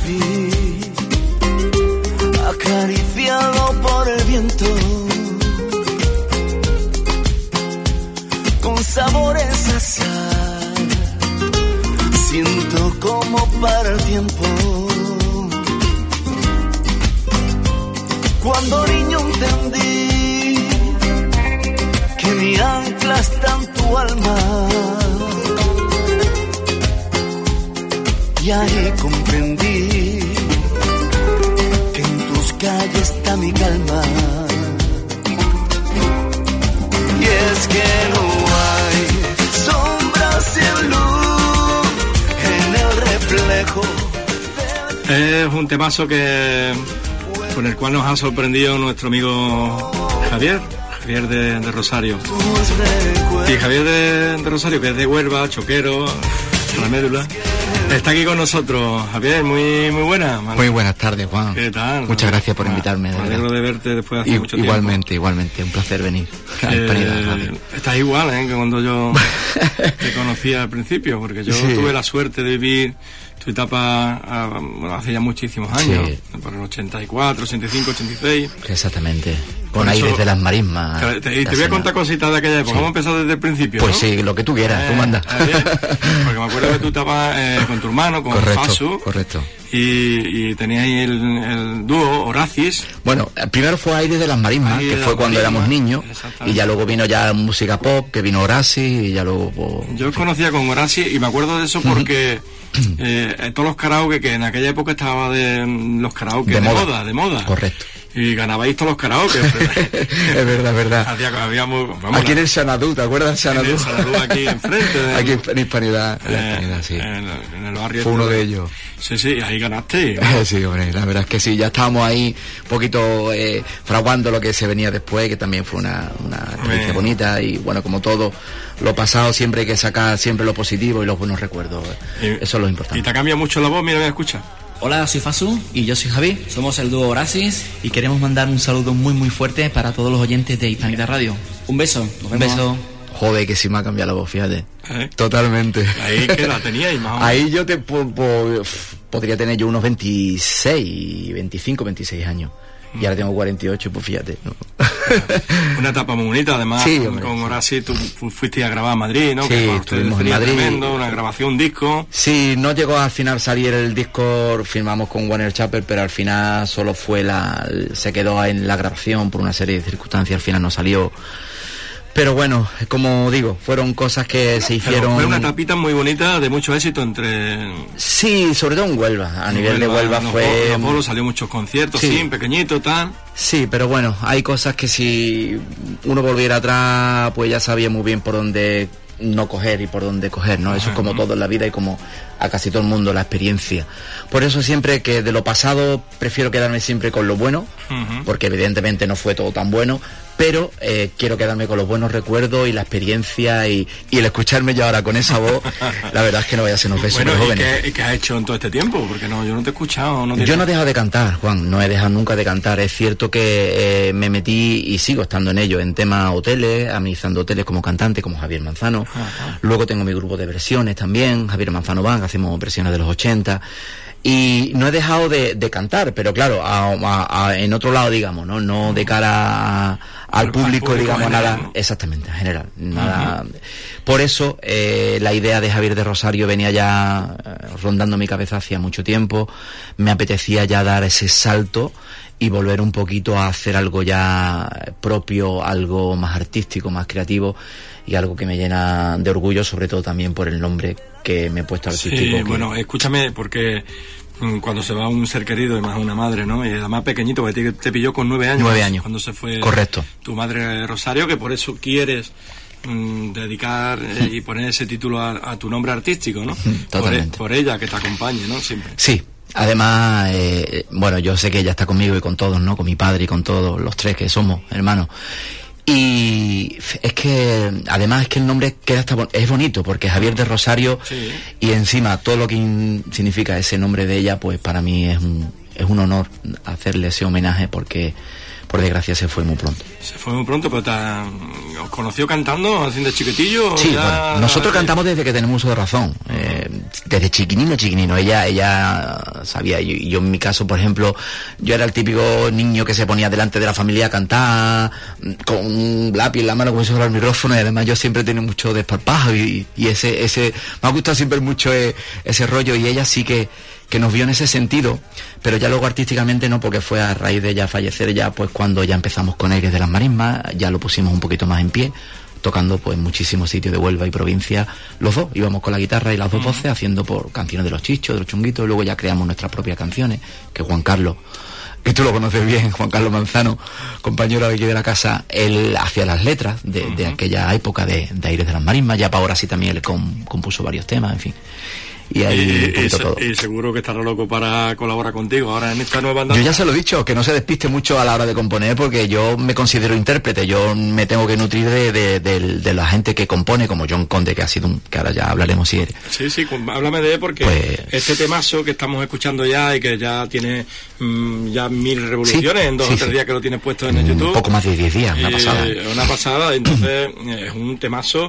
vi, acariciado por el viento, con sabores a sal, siento como para el tiempo. Cuando niño entendí que mi ancla está en tu alma, y ahí comprendí que en tus calles está mi calma. Y es que no hay sombras sin luz en el reflejo. Es un temazo con el cual nos ha sorprendido nuestro amigo Javier de Rosario. Y Javier de Rosario, que es de Huelva, choquero, la médula, está aquí con nosotros. Javier, muy buena. Muy buenas tardes, Juan. ¿Qué tal? Muchas gracias por invitarme. Me alegro de verte después de hace mucho tiempo. Igualmente, un placer venir. Estás igual, que cuando yo te conocí al principio, porque yo tuve la suerte de vivir tu etapa, hace ya muchísimos años, por el 84, 85, 86. Exactamente, con aires de las marismas. Y te voy a contar cositas de aquella época. Vamos a empezar desde el principio, pues, ¿no? Sí, lo que tú quieras, tú mandas. Porque me acuerdo que tú estabas con tu hermano, con Fasu. Correcto. Y teníais el dúo Horacis. Bueno, primero fue Aires de las Marismas, que fue cuando éramos niños, y ya luego vino ya música pop, que vino Horacis, y ya luego... Yo os conocía con Horacis, y me acuerdo de eso porque todos los karaoke, que en aquella época estaba de los karaoke de moda. Correcto. Y ganabais todos los karaoke. Es verdad. Aquí en el Xanadu, ¿te acuerdas del Xanadu? En el Xanadu, aquí enfrente. Aquí en Hispanidad, sí. En el barrio. Fue uno de ellos. Sí, ahí ganaste. Sí, hombre, la verdad es que sí, ya estábamos ahí un poquito fraguando lo que se venía después, que también fue una experiencia bonita, y bueno, como todo lo pasado siempre hay que sacar siempre lo positivo y los buenos recuerdos. Eso es lo importante. ¿Y te cambia mucho la voz? Mira, me escucha. Hola, soy Fasu y yo soy Javi, somos el dúo Horacis y queremos mandar un saludo muy fuerte para todos los oyentes de Hispanidad Radio. Un beso, un beso. Joder, que sí me ha cambiado la voz, fíjate. Totalmente. Ahí que la teníais más o menos. Ahí yo podría tener yo unos 25, 26 años. Y ahora tengo 48, pues fíjate, ¿no? Una etapa muy bonita, además, sí, con Horacis tú fuiste a grabar a Madrid, ¿no? Sí, que estuvimos en Madrid. Tremendo, una grabación, un disco. Sí, no llegó al final salir el disco, firmamos con Warner Chappell, pero al final solo fue se quedó en la grabación por una serie de circunstancias, al final no salió. Pero bueno, como digo, fueron cosas que se hicieron... Pero fue una tapita muy bonita, de mucho éxito entre... Sí, sobre todo en Huelva. A nivel de Huelva fue... En Apolo salió muchos conciertos, sí, pequeñito, tal... Sí, pero bueno, hay cosas que si uno volviera atrás, pues ya sabía muy bien por dónde no coger y por dónde coger, ¿no? Eso es como todo en la vida y como a casi todo el mundo, la experiencia. Por eso siempre que de lo pasado prefiero quedarme siempre con lo bueno, porque evidentemente no fue todo tan bueno, pero quiero quedarme con los buenos recuerdos y la experiencia y el escucharme yo ahora con esa voz, la verdad es que no vaya a ser unos besos muy jóvenes. ¿Y qué has hecho en todo este tiempo? Porque yo no te he escuchado. Yo no he dejado de cantar, Juan, no he dejado nunca de cantar. Es cierto que me metí y sigo estando en ello, en temas hoteles, amenizando hoteles como cantante, como Javier Manzano. Luego tengo mi grupo de versiones también, Javier Manzano Band, hacemos versiones de los 80. Y no he dejado de cantar, pero claro, en otro lado, digamos, no de cara al público, digamos, nada, exactamente, en general, nada. Por eso, la idea de Javier de Rosario venía ya rondando mi cabeza hacía mucho tiempo. Me apetecía ya dar ese salto y volver un poquito a hacer algo ya propio, algo más artístico, más creativo, y algo que me llena de orgullo, sobre todo también por el nombre que me he puesto artístico. Sí, bueno, escúchame, porque cuando se va un ser querido, y más una madre, ¿no? Y además pequeñito, porque te pilló con 9 años. 9 años. Cuando se fue. Correcto. Tu madre Rosario, que por eso quieres dedicar y poner ese título a tu nombre artístico, ¿no? Totalmente. Por ella, que te acompañe, ¿no? Siempre. Sí. Además, bueno, yo sé que ella está conmigo y con todos, ¿no? Con mi padre y con todos los tres que somos hermanos. Y es que, además, es que el nombre es bonito, porque Javier de Rosario, sí. Y encima todo lo que significa ese nombre de ella, pues para mí es un honor hacerle ese homenaje, porque por desgracia se fue muy pronto. Se fue muy pronto, pero ¿os conoció cantando así de chiquitillo? Sí, bueno, nosotros cantamos desde que tenemos uso de razón, desde chiquinino. Ella sabía, y yo en mi caso, por ejemplo, yo era el típico niño que se ponía delante de la familia a cantar con un lápiz en la mano como si fuera el micrófono, y además yo siempre he tenido mucho desparpajo y ese me ha gustado siempre mucho ese rollo, y ella sí que nos vio en ese sentido, pero ya luego artísticamente no, porque fue a raíz de ella fallecer, ya pues cuando ya empezamos con Aires de las Marismas, ya lo pusimos un poquito más en pie, tocando pues en muchísimos sitios de Huelva y provincia, los dos, íbamos con la guitarra y las dos voces haciendo por canciones de los Chichos, de los Chunguitos, y luego ya creamos nuestras propias canciones, que Juan Carlos, que tú lo conoces bien, Juan Carlos Manzano, compañero de aquí de la casa, él hacía las letras de aquella época de Aires de las Marismas, ya para ahora sí también él compuso varios temas, en fin. Y ahí todo. Y seguro que estará loco para colaborar contigo ahora en esta nueva andadura. Yo ya se lo he dicho, que no se despiste mucho a la hora de componer, porque yo me considero intérprete, yo me tengo que nutrir de la gente que compone, como John Conde, que ha sido que ahora ya hablaremos si eres. Sí, háblame de él, porque pues, este temazo que estamos escuchando ya y que ya tiene ya 1000 revoluciones en 2 o 3 días que lo tienes puesto en el YouTube. Un poco más de 10 días, una pasada, entonces es un temazo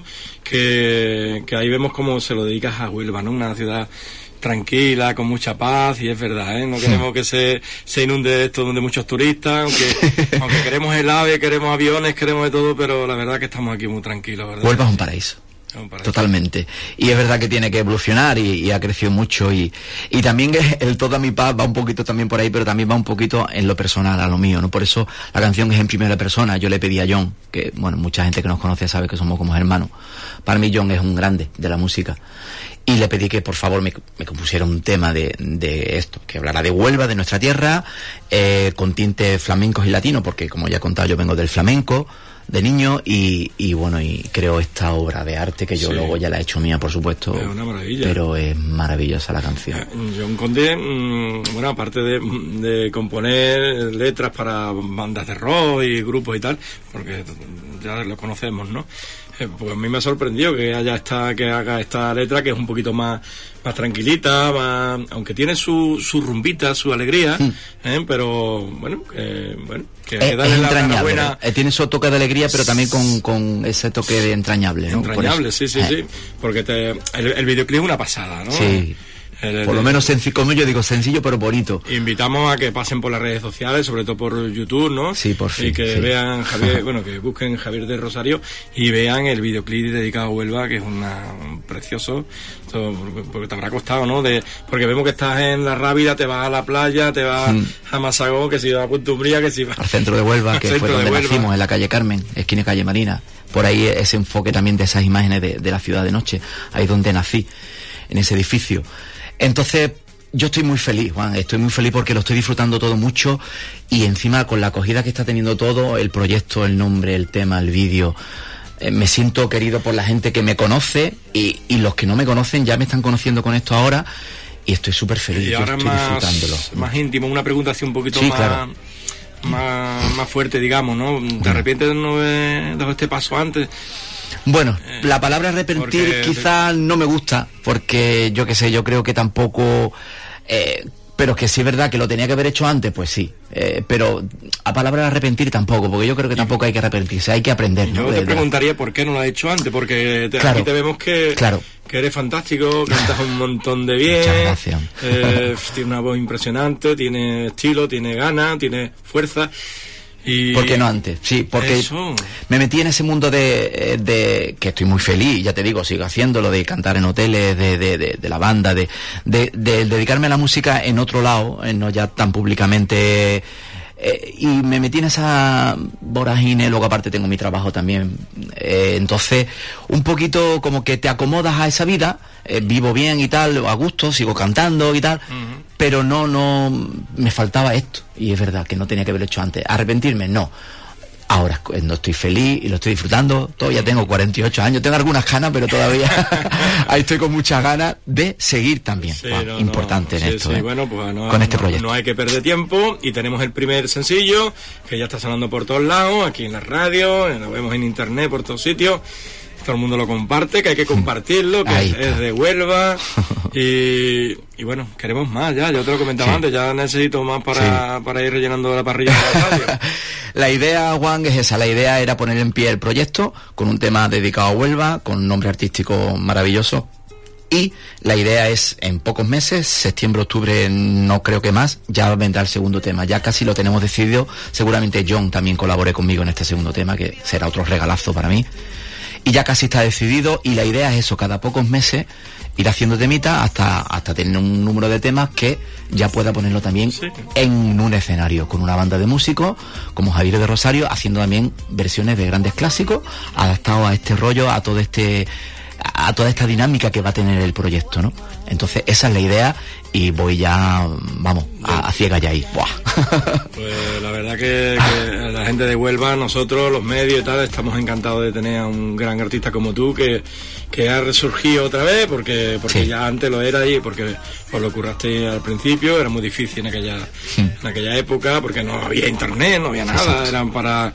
que ahí vemos cómo se lo dedicas a Huelva, ¿no? Una ciudad tranquila, con mucha paz, y es verdad, no queremos que se inunde esto de muchos turistas, aunque queremos el AVE, queremos aviones, queremos de todo, pero la verdad que estamos aquí muy tranquilos, ¿verdad? Huelva es un paraíso. Totalmente, y es verdad que tiene que evolucionar y ha crecido mucho, y también el Toda mi paz va un poquito también por ahí, pero también va un poquito en lo personal, a lo mío, ¿no? Por eso la canción es en primera persona. Yo le pedí a John, que bueno, mucha gente que nos conoce sabe que somos como hermanos, para mí John es un grande de la música, y le pedí que por favor me compusiera un tema de esto, que hablara de Huelva, de nuestra tierra, con tintes flamencos y latinos, porque como ya he contado, yo vengo del flamenco de niño, y bueno, y creo esta obra de arte que yo luego ya la he hecho mía, por supuesto. Es una maravilla. Pero es maravillosa la canción. John Conde, bueno, aparte de componer letras para bandas de rock y grupos y tal, porque ya lo conocemos, ¿no? Pues a mí me ha sorprendido que haga esta letra, que es un poquito más tranquilita, aunque tiene su rumbita, su alegría, pero bueno, que es entrañable, tiene su toque de alegría, pero también con ese toque de entrañable, ¿no? Entrañable, sí, porque el videoclip es una pasada, ¿no? Sí. Por lo menos sencillo, como yo digo, sencillo pero bonito. Invitamos a que pasen por las redes sociales, sobre todo por YouTube, ¿no? Sí, por fin. Y que vean Javier, que busquen Javier de Rosario y vean el videoclip dedicado a Huelva, que es un precioso, porque te habrá costado, ¿no? Porque vemos que estás en La Rábida, te vas a la playa, te vas a Masagón, que si vas a Punta Umbría, que si vas al centro de Huelva, que fue donde nacimos, en la calle Carmen, esquina calle Marina. Por ahí ese enfoque también de esas imágenes de la ciudad de noche, ahí donde nací, en ese edificio. Entonces, yo estoy muy feliz, Juan, estoy muy feliz porque lo estoy disfrutando todo mucho, y encima con la acogida que está teniendo todo, el proyecto, el nombre, el tema, el vídeo, me siento querido por la gente que me conoce, y los que no me conocen ya me están conociendo con esto ahora, y estoy súper feliz, y ahora estoy disfrutándolo. Más íntimo, una pregunta así un poquito sí, más... Claro. Más fuerte, digamos, ¿no? ¿Te arrepientes de no haber dado este paso antes? Bueno, la palabra arrepentir quizás no me gusta, porque yo qué sé, yo creo que tampoco... pero es que sí es verdad que lo tenía que haber hecho antes, pues sí. Pero a palabra arrepentir tampoco, porque yo creo que tampoco hay que arrepentirse, hay que aprender, ¿no? Yo te preguntaría por qué no lo has hecho antes, porque aquí te vemos que eres fantástico, cantas un montón de bien. Muchas gracias. Tienes una voz impresionante, tiene estilo, tiene ganas, tiene fuerza. ¿Por qué no antes? Sí, porque me metí en ese mundo de que estoy muy feliz, ya te digo, sigo haciéndolo, de cantar en hoteles, de la banda, de dedicarme a la música en otro lado, no ya tan públicamente, y me metí en esa vorágine. Luego aparte tengo mi trabajo también, entonces un poquito como que te acomodas a esa vida, vivo bien y tal, a gusto, sigo cantando y tal, pero no me faltaba esto, y es verdad que no tenía que haberlo hecho antes. Arrepentirme, no. Ahora no estoy feliz y lo estoy disfrutando. Todavía tengo 48 años, tengo algunas ganas, pero todavía ahí estoy con muchas ganas de seguir también. Sí, importante en esto, bueno, pues con este proyecto. No hay que perder tiempo, y tenemos el primer sencillo que ya está sonando por todos lados, aquí en la radio, lo vemos en internet, por todos sitios. todo el mundo lo comparte, que hay que compartirlo, que es de Huelva y bueno, queremos más ya, yo te lo comentaba antes, ya necesito más para ir rellenando la parrilla de la radio. La idea, Juan, es esa, la idea era poner en pie el proyecto con un tema dedicado a Huelva, con un nombre artístico maravilloso. Y la idea es, en pocos meses, septiembre, octubre, no creo que más, ya vendrá el segundo tema. Ya casi lo tenemos decidido. Seguramente John también colabore conmigo en este segundo tema, que será otro regalazo para mí. Y ya casi está decidido, y la idea es eso, cada pocos meses ir haciendo temitas hasta tener un número de temas que ya pueda ponerlo también en un escenario, con una banda de músicos, como Javier de Rosario, haciendo también versiones de grandes clásicos, adaptados a este rollo, a toda esta dinámica que va a tener el proyecto, ¿no? Entonces esa es la idea y voy ya, vamos, a ciegas ya ahí. ¡Buah! Pues la verdad que la gente de Huelva, nosotros, los medios y tal, estamos encantados de tener a un gran artista como tú que ha resurgido otra vez porque ya antes lo era y porque os lo curraste al principio, era muy difícil en aquella época porque no había internet, no había nada, eran para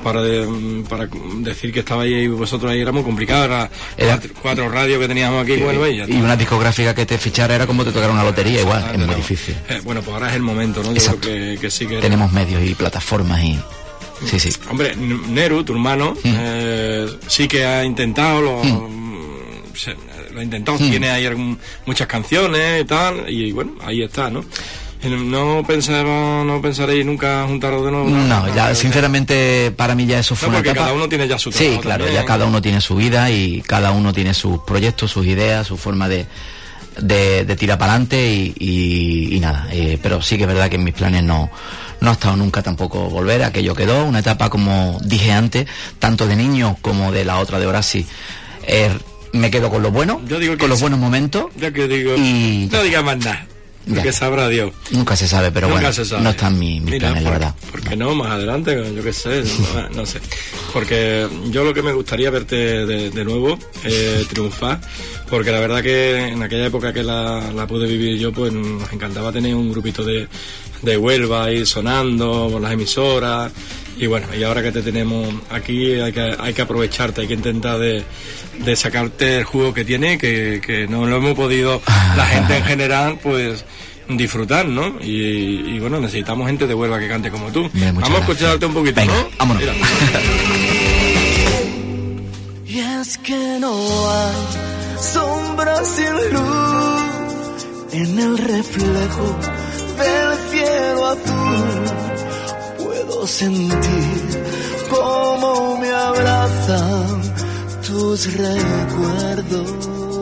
decir que estaba ahí vosotros ahí era muy complicado, era 4 radios que teníamos aquí en Huelva y una discográfica que te fichara era como te tocara una lotería, igual, es muy difícil. Bueno, pues ahora es el momento, ¿no? Yo creo que sí que tenemos medios y plataformas y... Sí. Hombre, Neru, tu hermano, sí que ha intentado, lo ha intentado, tiene ahí muchas canciones y tal, y bueno, ahí está, ¿no? No pensaréis nunca juntaros de nuevo. No, ya sinceramente para mí ya eso fue una etapa. Porque cada uno tiene ya su trabajo. Sí, claro, también. Ya cada uno tiene su vida y cada uno tiene sus proyectos, sus ideas, su forma de tirar para adelante y nada. Pero sí que es verdad que en mis planes no ha estado nunca tampoco volver. Aquello quedó, una etapa, como dije antes, tanto de niño como de la otra de Horaci. Me quedo con lo bueno, con los buenos momentos. Ya que digo, no digas más nada. Porque sabrá Dios. Nunca se sabe, pero nunca bueno, no están mis planes, la verdad. ¿Por qué no? Más adelante, yo qué sé, no sé. Porque yo lo que me gustaría verte de nuevo, triunfar, porque la verdad que en aquella época que la pude vivir yo, pues nos encantaba tener un grupito de Huelva ahí sonando por las emisoras. Y bueno, y ahora que te tenemos aquí hay que aprovecharte, hay que intentar de sacarte el jugo que tiene, que no lo hemos podido la gente en general pues disfrutar, ¿no? Y bueno, necesitamos gente de Huelva que cante como tú. Vamos a escucharte un poquito. Venga, ¿no? Vámonos. Y es que no hay sombra sin luz en el reflejo del cielo azul. Puedo sentir cómo me abrazan tus recuerdos.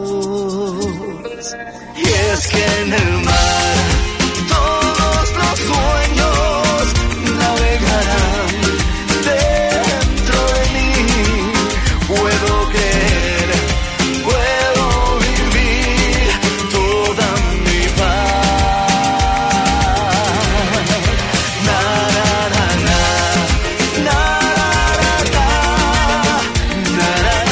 Y es que en el mar todos los sueños navegarán dentro de mí. Puedo creer, puedo vivir toda mi paz. Na, na, na, na, na, na, na,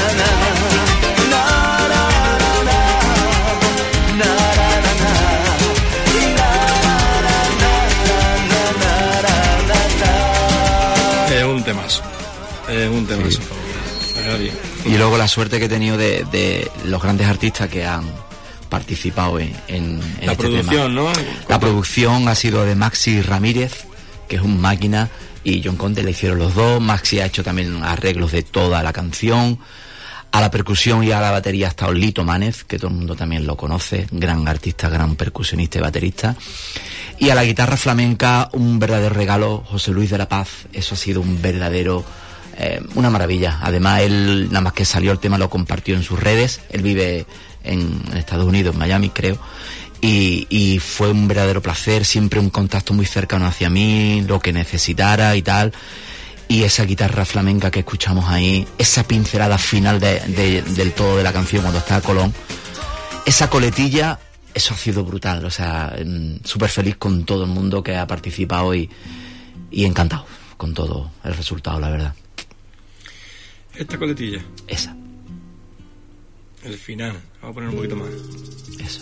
Es un temazo. Sí. Y luego la suerte que he tenido de los grandes artistas que han participado en la este producción, tema. ¿no? La producción ha sido de Maxi Ramírez, que es un máquina, y John Conte le hicieron los dos. Maxi ha hecho también arreglos de toda la canción. A la percusión y a la batería ha estado Lito Mánez, que todo el mundo también lo conoce, gran artista, gran percusionista y baterista. Y a la guitarra flamenca, un verdadero regalo, José Luis de la Paz. Eso ha sido un verdadero, una maravilla. Además, él, nada más que salió el tema, lo compartió en sus redes. Él vive en Estados Unidos, en Miami, creo. Y fue un verdadero placer, siempre un contacto muy cercano hacia mí, lo que necesitara y tal. Y esa guitarra flamenca que escuchamos ahí, esa pincelada final del todo de la canción cuando está Colón, esa coletilla, eso ha sido brutal. O sea, súper feliz con todo el mundo que ha participado y encantado con todo el resultado, la verdad. Esta coletilla. Esa. El final. Vamos a poner un poquito más. Esa.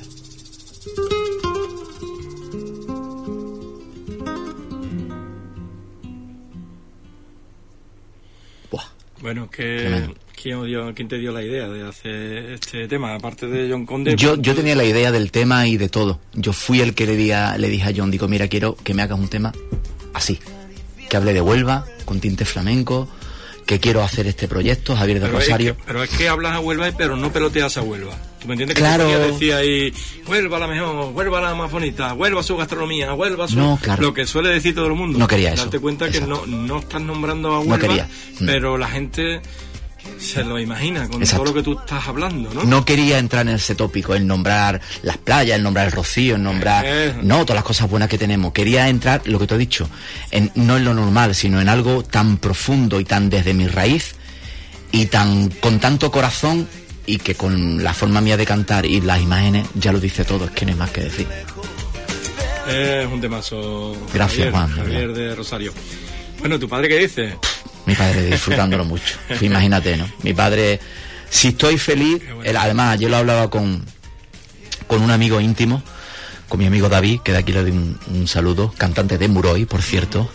Bueno, Tremendo. ¿Quién te dio la idea de hacer este tema? Aparte de John Conde... Yo tenía la idea del tema y de todo. Yo fui el que le dije a John, digo, mira, quiero que me hagas un tema así. Que hable de Huelva, con tinte flamenco, que quiero hacer este proyecto, Javier de Rosario. Pero es que hablas a Huelva, pero no peloteas a Huelva. ¿Tú me entiendes? Claro. Que decía ahí, Huelva la mejor, Huelva la más bonita, Huelva su gastronomía, Huelva su... No, claro. Lo que suele decir todo el mundo. No quería eso. Darte cuenta Exacto. que no estás nombrando a Huelva, No quería. pero la gente se lo imagina con Exacto. todo lo que tú estás hablando, ¿no? No quería entrar en ese tópico, el nombrar las playas, el nombrar el Rocío, el nombrar... No, todas las cosas buenas que tenemos. Quería entrar, lo que te he dicho, no en lo normal, sino en algo tan profundo y tan desde mi raíz y con tanto corazón, y que con la forma mía de cantar y las imágenes ya lo dice todo, es que no hay más que decir. Es un temazo. Gracias, Juan. Javier de Rosario. Bueno, ¿tu padre qué dice? Mi padre disfrutándolo mucho. Imagínate, ¿no? Mi padre, si estoy feliz, además ayer lo hablaba con un amigo íntimo, con mi amigo David, que de aquí le doy un saludo, cantante de Muroy, por cierto.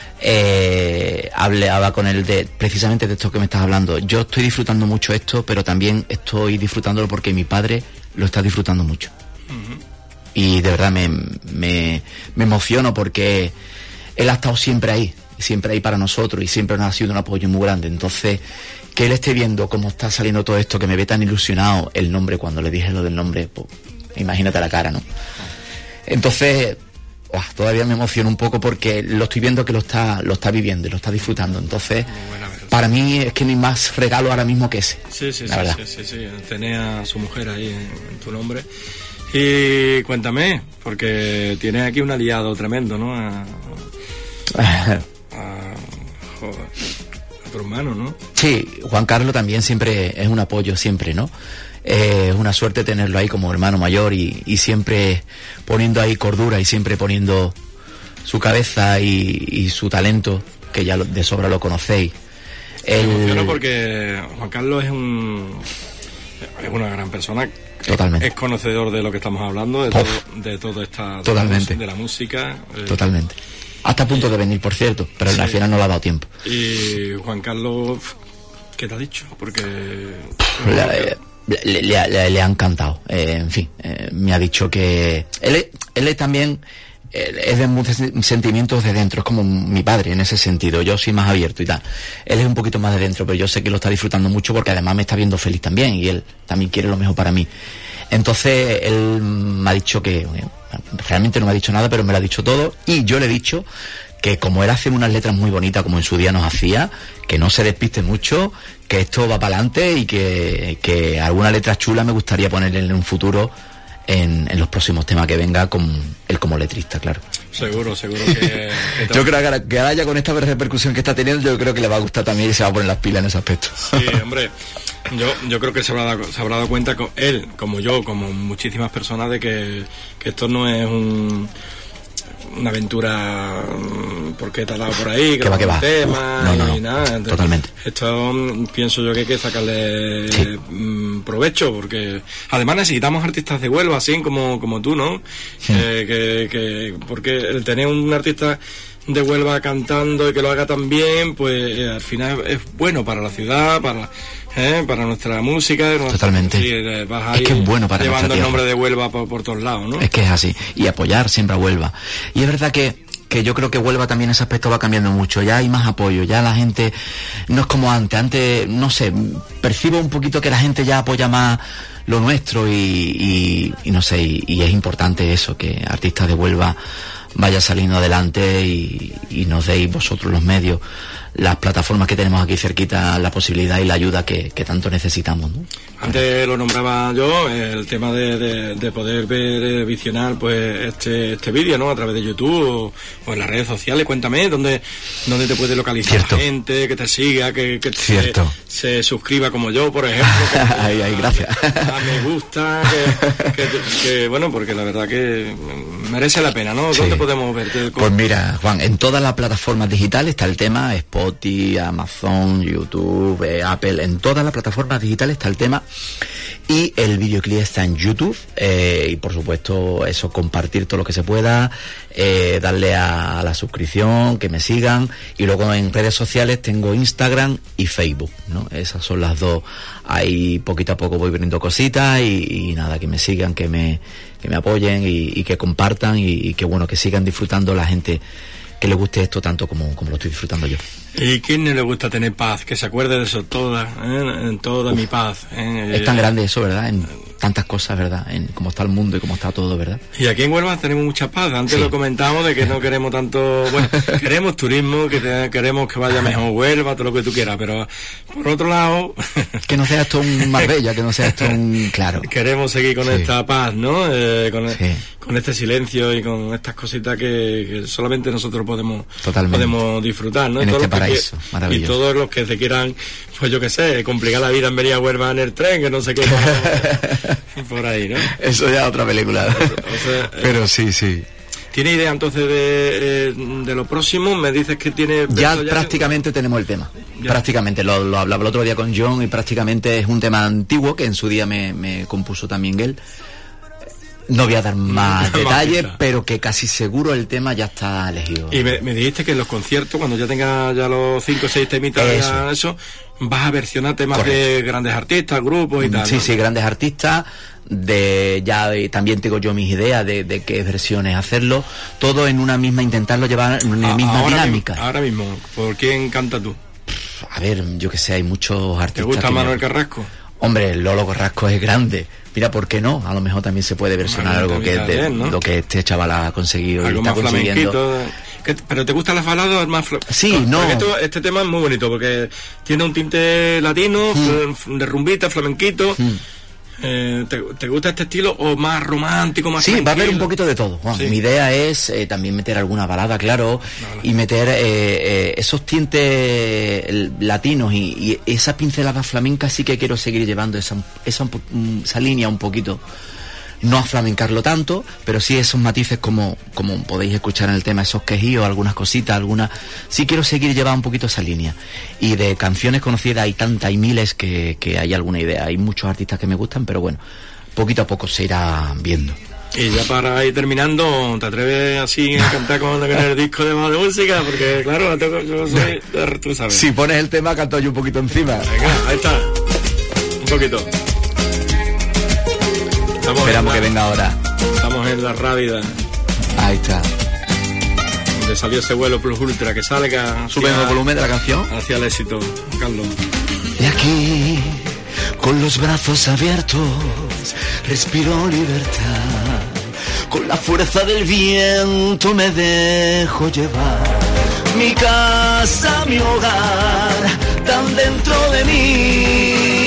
Hablaba con él precisamente de esto que me estás hablando. Yo estoy disfrutando mucho esto, pero también estoy disfrutándolo porque mi padre lo está disfrutando mucho. Y de verdad me emociono porque él ha estado siempre ahí para nosotros y siempre nos ha sido un apoyo muy grande. Entonces, que él esté viendo cómo está saliendo todo esto, que me ve tan ilusionado, el nombre, cuando le dije lo del nombre, pues, imagínate la cara, ¿no? Entonces, todavía me emociono un poco porque lo estoy viendo que lo está viviendo y lo está disfrutando. Entonces, para mí es que no hay más regalo ahora mismo que ese. Sí, verdad. Tenía a su mujer ahí en tu nombre. Y cuéntame, porque tienes aquí un aliado tremendo, ¿no? A tu hermano, ¿no? Sí, Juan Carlos también siempre es un apoyo, siempre, ¿no? Es una suerte tenerlo ahí como hermano mayor y siempre poniendo ahí cordura y siempre poniendo su cabeza y su talento, que ya de sobra lo conocéis. Me emociono porque Juan Carlos es una gran persona. Totalmente. Es conocedor de lo que estamos hablando, de todo esta... Totalmente. De la música. Totalmente. Hasta a punto de venir, por cierto, pero al final no le ha dado tiempo. Y Juan Carlos, ¿qué te ha dicho? Porque... Le ha encantado. En fin, me ha dicho que... Él es también... es de muchos sentimientos de dentro, es como mi padre en ese sentido. Yo soy más abierto y tal. Él es un poquito más de dentro, pero yo sé que lo está disfrutando mucho porque además me está viendo feliz también y él también quiere lo mejor para mí. Entonces él me ha dicho que realmente no me ha dicho nada, pero me lo ha dicho todo, y yo le he dicho que como él hace unas letras muy bonitas como en su día nos hacía, que no se despiste mucho, que esto va para adelante y que alguna letra chula me gustaría ponerle en un futuro en los próximos temas que venga con él como letrista, claro. Seguro que yo creo que ahora ya con esta repercusión que está teniendo, yo creo que le va a gustar también y se va a poner las pilas en ese aspecto. Sí, hombre, yo creo que se habrá dado cuenta, él, como yo, como muchísimas personas, de que esto no es una aventura porque te ha dado por ahí, que va. Tema no, y nada. Entonces, totalmente. Esto pienso yo que hay que sacarle provecho, porque además necesitamos artistas de Huelva, así como tú, ¿no? Sí. Porque el tener un artista de Huelva cantando y que lo haga tan bien, pues al final es bueno para la ciudad, para nuestra música. Totalmente. Sí, vas es que es bueno para llevando el nombre tierra. de Huelva por todos lados, ¿no? Es que es así. Y apoyar siempre a Huelva. Y es verdad que yo creo que Huelva también en ese aspecto va cambiando mucho. Ya hay más apoyo, ya la gente no es como antes. Antes, no sé, percibo un poquito que la gente ya apoya más lo nuestro y no sé, y es importante eso, que artistas de Huelva vaya saliendo adelante y nos deis vosotros los medios, las plataformas que tenemos aquí cerquita, la posibilidad y la ayuda que tanto necesitamos, ¿no? Antes lo nombraba yo, el tema de poder ver, visionar pues este vídeo, ¿no? A través de YouTube o en las redes sociales. Cuéntame dónde te puede localizar. Cierto. La gente, que te siga, que se suscriba como yo, por ejemplo. Ay, gracias. Me gusta, que bueno, porque la verdad que merece la pena, ¿no? Sí. ¿Dónde podemos verte? Pues mira, Juan, en todas las plataformas digitales está el tema, Spotify, Amazon, YouTube, Apple, en todas las plataformas digitales está el tema. Y el videoclip está en YouTube, y por supuesto eso, compartir todo lo que se pueda, darle a la suscripción, que me sigan, y luego en redes sociales tengo Instagram y Facebook, ¿no? Esas son las dos. Ahí poquito a poco voy poniendo cositas y nada, que me sigan, que me apoyen y que compartan y que bueno, que sigan disfrutando la gente que le guste esto tanto como lo estoy disfrutando yo. ¿Y quién no le gusta tener paz? Que se acuerde de eso toda, en toda mi paz. Es tan grande eso, ¿verdad? En tantas cosas, ¿verdad? En cómo está el mundo y cómo está todo, ¿verdad? Y aquí en Huelva tenemos mucha paz. Antes sí. Lo comentábamos de que no queremos tanto... Bueno, queremos turismo, queremos que vaya mejor Huelva, todo lo que tú quieras, pero por otro lado... Que no sea esto un Marbella, que no sea esto un... Claro. Queremos seguir con esta paz, ¿no? Sí. Con este silencio y con estas cositas que solamente nosotros podemos disfrutar, ¿no? En este paraíso, maravilloso. Y todos los que se quieran, pues yo qué sé, complicar la vida en venir a Huelva en el tren, que no sé qué, por ahí, ¿no? Eso ya es otra película. Pero sí. ¿Tiene idea entonces de lo próximo? Me dices que tiene... Ya prácticamente tenemos el tema. Ya. Prácticamente, lo hablaba el otro día con John y prácticamente es un tema antiguo que en su día me compuso también él. No voy a dar más detalles, pero que casi seguro el tema ya está elegido. Y me dijiste que en los conciertos, cuando ya tenga ya los 5 o 6 temitas, eso, vas a versionar temas de grandes artistas, grupos y tal. Sí, ¿no? Sí, grandes artistas. También tengo yo mis ideas de qué versiones hacerlo. Todo en una misma, intentarlo llevar en una misma dinámica. Ahora mismo, ¿por quién canta tú? A ver, yo que sé, hay muchos artistas. ¿Te gusta Manuel Carrasco? Hombre, Lolo Carrasco es grande. Mira, ¿por qué no? A lo mejor también se puede versionar algo que bien, ¿no? Lo que este chaval ha conseguido algo y está consiguiendo. ¿Pero te gustan las baladas o más Sí, no. Este tema es muy bonito porque tiene un tinte latino, de rumbita, flamenquito. ¿Te gusta este estilo o más romántico, más tranquilo? Va a haber un poquito de todo, Juan. Sí. Mi idea es también meter alguna balada, claro, y meter esos tintes latinos y esa pincelada flamenca. Sí que quiero seguir llevando esa línea un poquito, no a flamencarlo tanto, pero sí esos matices como podéis escuchar en el tema, esos quejíos, algunas cositas, sí quiero seguir llevando un poquito esa línea. Y de canciones conocidas hay miles que hay alguna idea. Hay muchos artistas que me gustan, pero bueno, poquito a poco se irá viendo. Y ya para ir terminando, ¿te atreves así a cantar con el disco de música? Porque claro, yo soy, tú sabes. Si pones el tema, canto yo un poquito encima. Venga, ahí está, un poquito. Esperamos que venga ahora. Estamos en la Rábida. Ahí está. Donde salió ese vuelo Plus Ultra, que salga. Sube el volumen de la canción. Hacia el éxito, Carlos. Y aquí, con los brazos abiertos, respiro libertad. Con la fuerza del viento me dejo llevar. Mi casa, mi hogar, tan dentro de mí.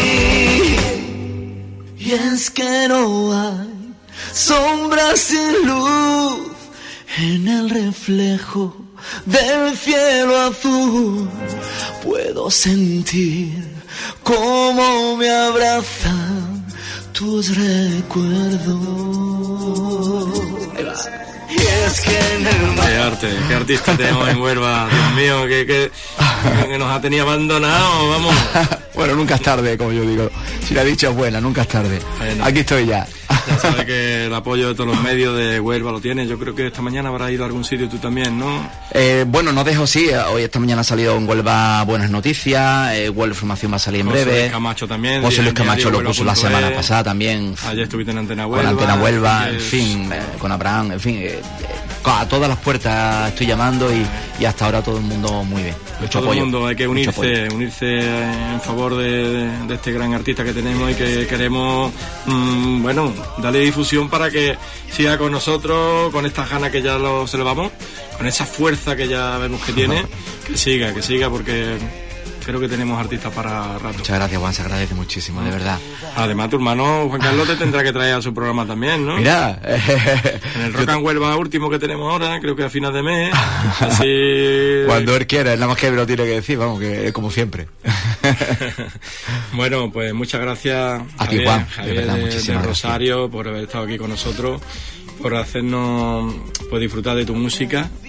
Y es que no hay sombras sin luz en el reflejo del cielo azul. Puedo sentir cómo me abrazan tus recuerdos. Ahí va. Y es que en el mar... Qué artista tenemos en Huelva, Dios mío, que nos ha tenido abandonado, vamos. Bueno, nunca es tarde, como yo digo. Si la dicha es buena, nunca es tarde. Bueno, aquí estoy ya. Ya sabes que el apoyo de todos los medios de Huelva lo tienes. Yo creo que esta mañana habrás ido a algún sitio tú también, ¿no? Bueno, no dejo, sí. Hoy esta mañana ha salido en Huelva Buenas Noticias. Huelva Información va a salir en breve. José Luis Camacho también. José Luis Camacho lo puso la semana pasada también. Ayer estuviste en Antena Huelva. Con Antena Huelva, en fin, con Abraham, en fin. A todas las puertas estoy llamando y hasta ahora todo el mundo muy bien. Mucho todo apoyo, el mundo hay que unirse en favor de este gran artista que tenemos y que queremos, darle difusión para que siga con nosotros, con estas ganas que ya lo observamos, con esa fuerza que ya vemos que tiene, que siga porque creo que tenemos artistas para rato. Muchas gracias, Juan, se agradece muchísimo, de verdad. Además, tu hermano Juan Carlos te tendrá que traer a su programa también, ¿no? Mira, en el Rock and Huelva último que tenemos ahora, creo que a final de mes, así... Cuando él quiera, nada más que me lo tiene que decir, vamos, que es como siempre. Bueno, pues muchas gracias a ti, Juan, Javier de Rosario, por haber estado aquí con nosotros, por hacernos disfrutar de tu música,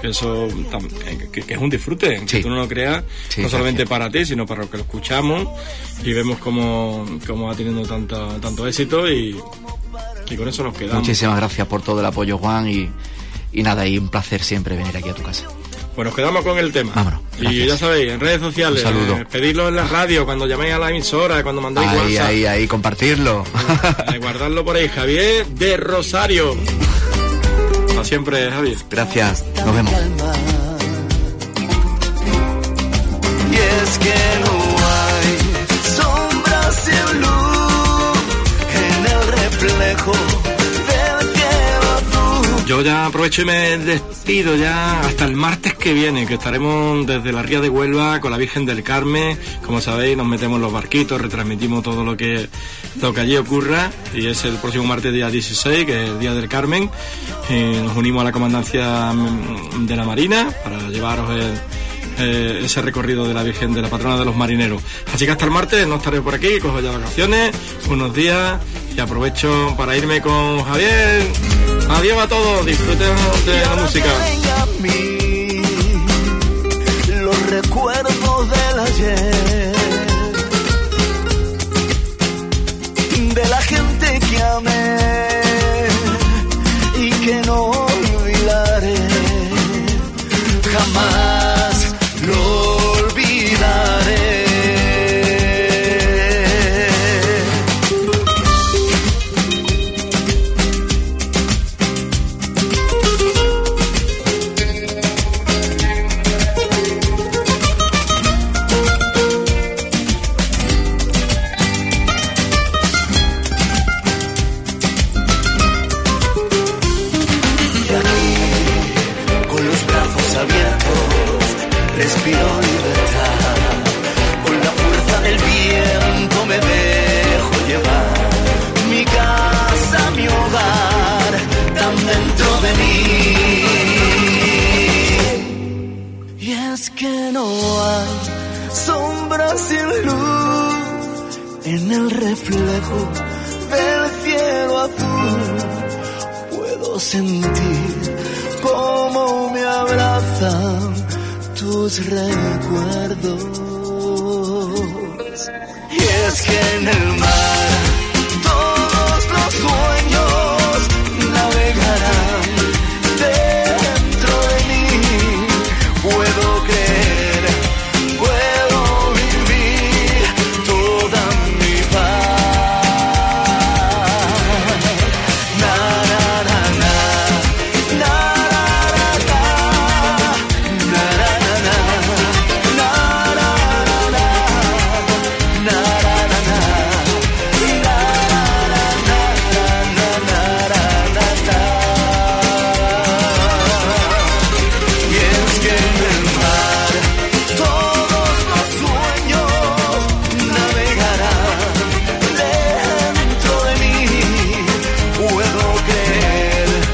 que eso que es un disfrute, Sí. que tú no lo creas, Sí, no solamente gracias. para ti, sino para los que lo escuchamos y vemos cómo va teniendo tanto éxito y con eso nos quedamos. Muchísimas gracias por todo el apoyo, Juan, y nada, y un placer siempre venir aquí a tu casa. Pues nos quedamos con el tema. Vámonos, Y gracias. ya sabéis, en redes sociales, Un saludo. pedirlo en la radio, cuando llaméis a la emisora, cuando mandéis WhatsApp. Ahí, compartirlo. Guardarlo por ahí, Javier de Rosario. Hasta siempre, Javier. Gracias, nos vemos. Y es que no hay sombras sin luz en el reflejo del cielo azul. Yo ya aprovecho y me despido ya hasta el martes que viene, que estaremos desde la Ría de Huelva con la Virgen del Carmen. Como sabéis, nos metemos en los barquitos, retransmitimos todo lo que allí ocurra, y es el próximo martes día 16, que es el Día del Carmen. Nos unimos a la Comandancia de la Marina para llevaros ese recorrido de la Virgen, de la patrona de los marineros. Así que hasta el martes no estaré por aquí, cojo ya vacaciones, unos días, y aprovecho para irme con Javier. Adiós a todos, disfruten de la música. A mí los recuerdos del ayer, de la gente que amé y que no olvidaré, jamás lo olvidaré. Respiro libertad, con la fuerza del viento me dejo llevar. Mi casa, mi hogar, tan dentro de mí. Y es que no hay sombra sin luz en el reflejo del cielo azul. Puedo sentir cómo me abrazan tus recuerdos. Y es que en el mar todos los sueños navegarán dentro de mí. Puedo creer, puedo vivir toda mi paz. Na, na, na, na, na, na, na, na, na.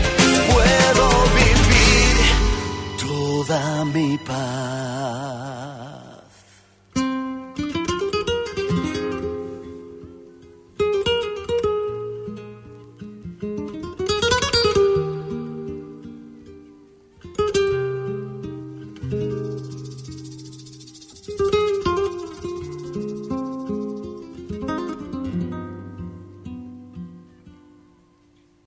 Mi paz.